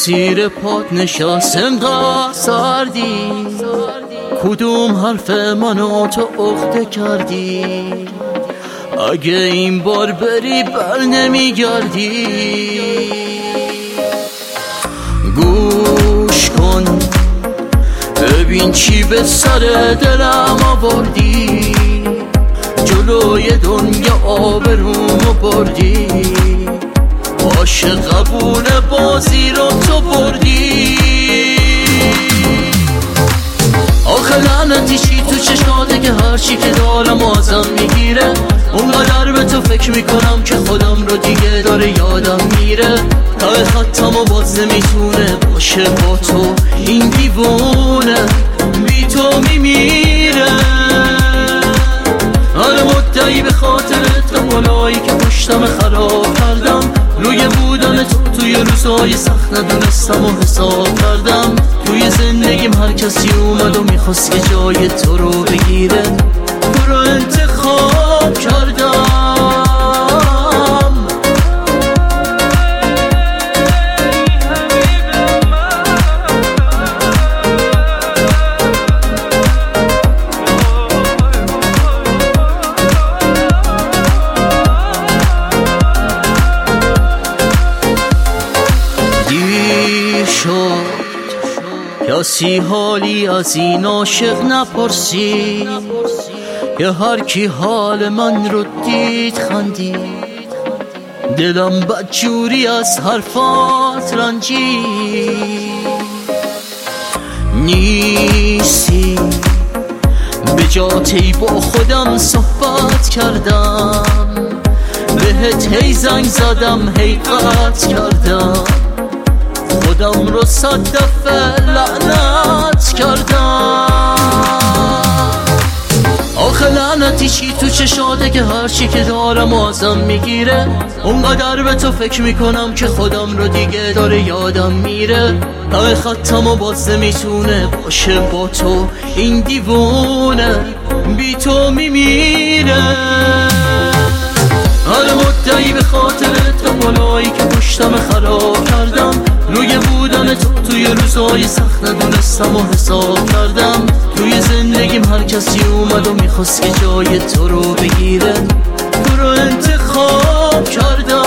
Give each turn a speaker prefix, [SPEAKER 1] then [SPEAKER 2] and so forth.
[SPEAKER 1] زیر پات نشست انقدر سردی، کدوم حرف منو تو عقده کردی؟ اگه این بار بری بر نمیگردی. گوش کن ببین چی به سر دلم آوردی، جلوی دنیا آبرومو بردی، عاشق قبول بازی رو تو بردی. آخه لعنتی چی تو چشماته که هرچی که دارم ازم میگیره؟ اونقدر به تو فکر میکنم که خودم رو دیگه داره یادم میره. ته خطم و باز نمیتونه باشه با تو این دیوونه، بی تو میمیره. آره مدعی به خاطر تو بالایی که پشتم خراب کردم، روی بودن تو توی روزهای سخت ندونستم و حساب کردم. توی زندگیم هر کسی اومد و میخواست که جای تو رو بگیره، تو رو انتخاب کردم. کسی حالی از این عاشق نپرسید که هر کی حال من رو دید خندید. دلم بدجوری از حرفات رنجید. نیستی به جاتی با خودم صحبت کردم، بهت هی زنگ زدم هی قطع کردم، خودم رو 100 دفعه لعنت کردم. آخه لعنتی چی تو چشاته که هرچی که دارم ازم میگیره؟ اونقدر به تو فکر میکنم که خودم رو دیگه داره یادم میره. ته خطم و باز نمیتونه باشه با تو این دیوونه، بی تو میمیره. آره مدعی به خاطر تو بالایی که پشتم خراب کردم، روی بودن تو توی روزهای سخت ندونستم و حساب کردم. توی زندگیم هر کسی اومد و میخواست که جای تو رو بگیره، تو رو انتخاب کردم.